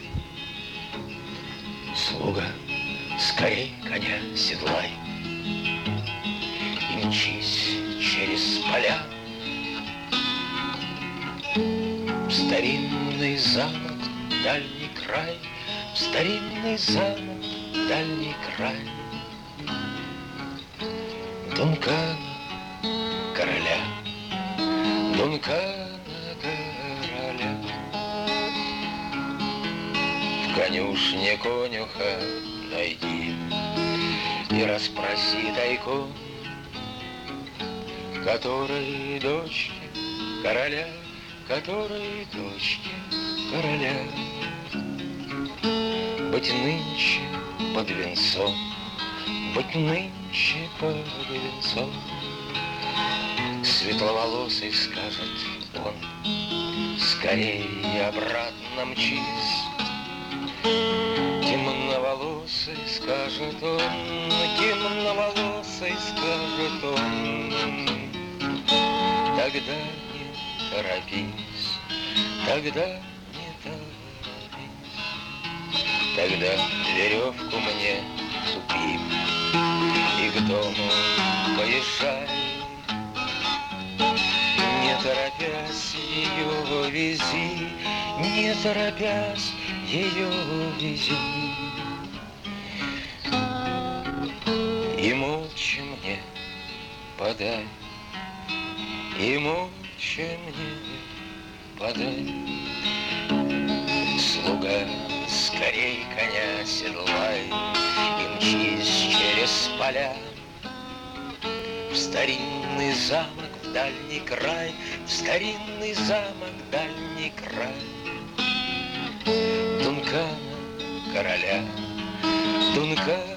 Слуга, скорей коня седлай и мчись через поля в старинный замок, дальний край, в старинный замок, дальний край. Дункана, короля, Дункана, короля. В конюшне конюха найди и расспроси тайком, которой дочке короля, которой дочке короля быть нынче под венцом, быть нынче под венцом. Светловолосый скажет он, скорее обратно мчись. Темноволосый скажет он, темноволосый скажет он, тогда не торопись, тогда не торопись, тогда веревку мне купи и к дому поезжай. Не торопясь ее вези, не торопясь ее вези. И молча мне подай, и молча мне подай. Слуга, скорей коня седлай и мчись через поля в старинный замок, в дальний край, в старинный замок, дальний край. Дункана, короля, Дункана,